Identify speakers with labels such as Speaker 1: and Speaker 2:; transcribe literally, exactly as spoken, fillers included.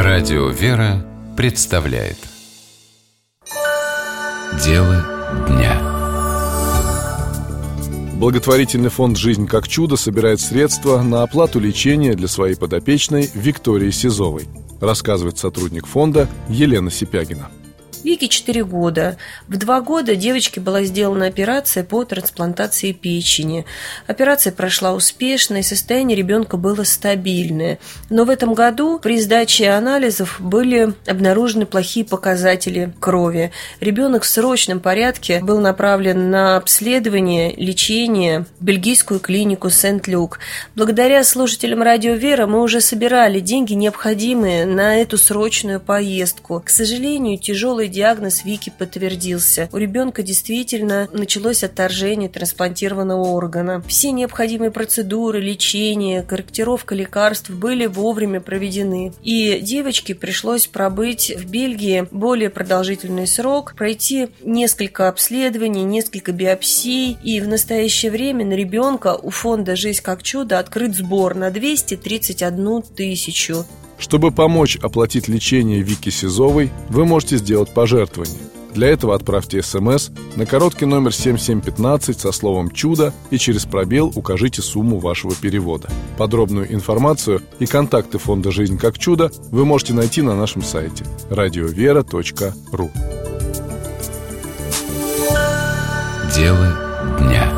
Speaker 1: Радио «Вера» представляет Дело дня.
Speaker 2: Благотворительный фонд «Жизнь как чудо» собирает средства на оплату лечения для своей подопечной Виктории Сизовой, рассказывает сотрудник фонда Елена Сипягина.
Speaker 3: Вике четыре года. В два года девочке была сделана операция по трансплантации печени. Операция прошла успешно, и состояние ребенка было стабильное. Но в этом году при сдаче анализов были обнаружены плохие показатели крови. Ребенок в срочном порядке был направлен на обследование, лечение в бельгийскую клинику Сент-Люк. Благодаря слушателям Радио «Вера» мы уже собирали деньги, необходимые на эту срочную поездку. К сожалению, тяжелый диагноз Вики подтвердился. У ребенка действительно началось отторжение трансплантированного органа. Все необходимые процедуры, лечение, корректировка лекарств были вовремя проведены. И девочке пришлось пробыть в Бельгии более продолжительный срок, пройти несколько обследований, несколько биопсий. И в настоящее время на ребенка у фонда «Жизнь как чудо» открыт сбор на двести тридцать одну тысячу.
Speaker 2: Чтобы помочь оплатить лечение Вики Сизовой, вы можете сделать пожертвование. Для этого отправьте смс на короткий номер семь семь пятнадцать со словом «чудо» и через пробел укажите сумму вашего перевода. Подробную информацию и контакты фонда «Жизнь как чудо» вы можете найти на нашем сайте радиовера точка ру.
Speaker 1: Дело дня.